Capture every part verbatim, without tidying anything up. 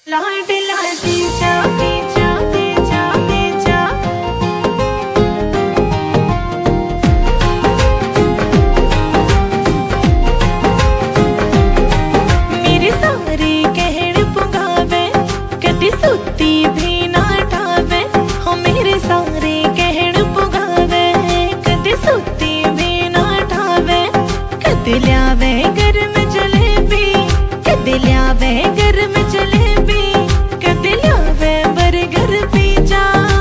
लाडला जीजा जीजा जीजा जीजा मेरे सारे कहड़ पुगावे कदी सुती भी ना ठावे। हो मेरे सारे कहड़ पुगावे कदी सुती भी ना ठावे। कदी ल्यावे गर्म जलेबी कदी ल्यावे गर्म जलेबी कदी ल्यावे बर्गर पिज़्ज़ा।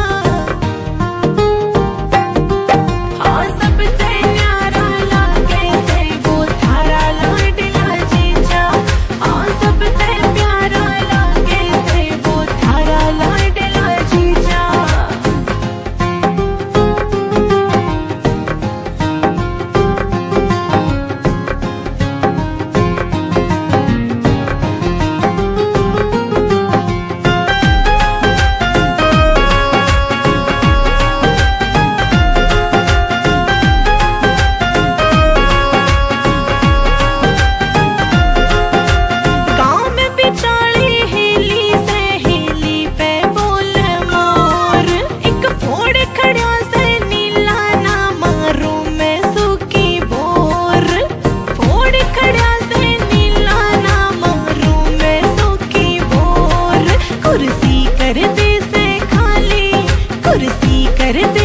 हाँ सब ते न्यारा लागे से वो थारा लाडला जीजा। हाँ सब ते प्यारा लागे से वो थारा लाडला जीजा। कुर्सी कर दे से खाली कुर्सी कर दे